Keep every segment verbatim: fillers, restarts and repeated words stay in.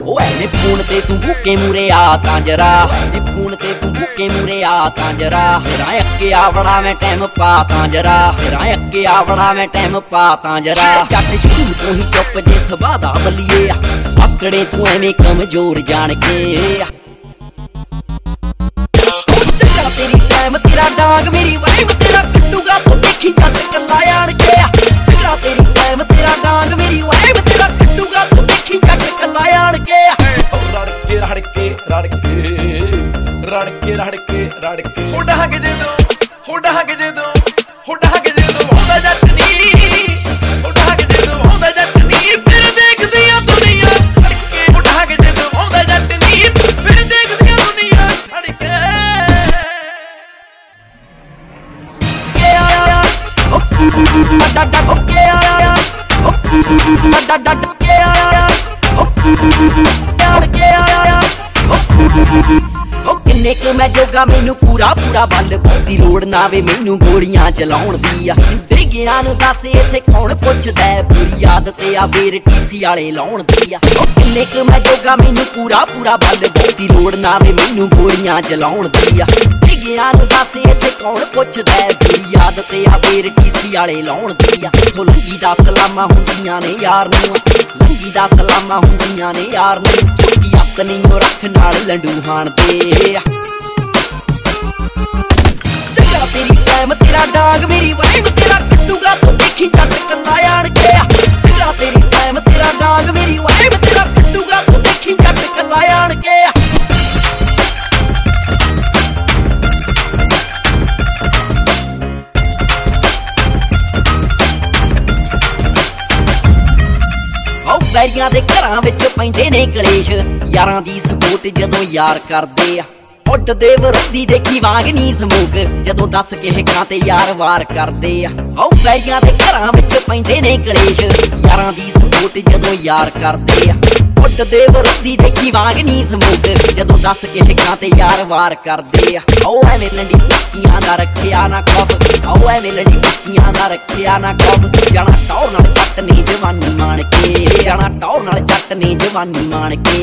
ओ एवें phone ते तू भूखे मूरे आ तां जरा, फोन ते तू भूखे मूरे आ तां जरा, तेरा अक्के आवड़ा मैं टाइम पा तां जरा, तेरा अक्के आवड़ा मैं टाइम पा तां जरा। जट शुरू तो ही चुप जे सुभा दा बलिए, आकड़े तू एवें कमजोर जान के। तेरी टाइम तेरा डांग मेरी वाइब तेरा कट्टूगा तो देखी जट कल्ला आण के। तेरी टाइम तेरा डांग मेरी वाइब तेरा कट्टूगा तो देखी जट कल्ला आण के। रड़के रड़के रड़के रड़के रड़के रड़के हो डहक जे दो हो डहक जे दो हो डहक जे दो होंदा जट नी हो डहक जे दो होंदा जट नी फिर देखदी आ दुनिया रड़के हो डहक जे दो होंदा जट नी फिर देखदी आ दुनिया रड़के। किन्ने क मैं जोगा मैनू पूरा पूरा बल दी लोड़ ना वे मैनू गोलियां चलाउण दी आ। देगियां नू दस इत्थे कौन पुछदा ऐ पूरी आदत आ बेर टीसी वाले लाउण दी आ। किन्ने क मैं जोगा मैनू पूरा पूरा बल दी लोड़ ना वे मैनू गोलियां चलाउण दी आ। देगियां नू दस इत्थे कौन पुछदा ऐ पूरी आदत आ बेर टीसी वाले लाउण दी आ। इत्थों लंघी दा सलामां हुंदियां ने यार नू, लंघी दा सलामां हुंदियां ने यार नू, चुकी हत्थ नहीं ओ रख नाल लंडू हाण दे। तेरी टाइम तेरा डांग मेरी वाइब तेरा कट्टूगा तो देखी जट कल्ला आण के। तेरी टाइम तेरा डांग मेरी वाइब तेरा कट्टूगा तो देखी जट कल्ला आण के। बैरियां दे घरां विच पैंदे ने कलेश, यारां दी सपोर्ट जदों यार करदे आ। उड्डदे विरोधी देखी वांग नी समूक जदों दस के हिकां ते यार वार करदे आ। औ बैरियां दे घरां विच पैंदे ने कलेश, यारां दी सपोर्ट जदों यार करदे आ। उड्डदे विरोधी देखी वांग नी समूक जदों दस के हिकां ते यार वार करदे आ। औ एवें लंडी पुक्कियां दा रखिया ना खौफ, औ एवें लंडी पुक्कियां दा रखिया ना खौफ। जाना टौर नाल जट ने जवानी माण के, जाना टौर नाल जट ने जवानी माण के।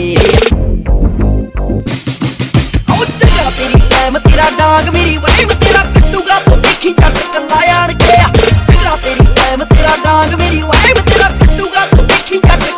तेरी टाइम तेरा डांग मेरी वाइब तेरा कट्टूगा तो देखी जट कल्ला आण के। तेरी टाइम तेरा डांग मेरी वाइब तेरा कट्टूगा तो देखी जट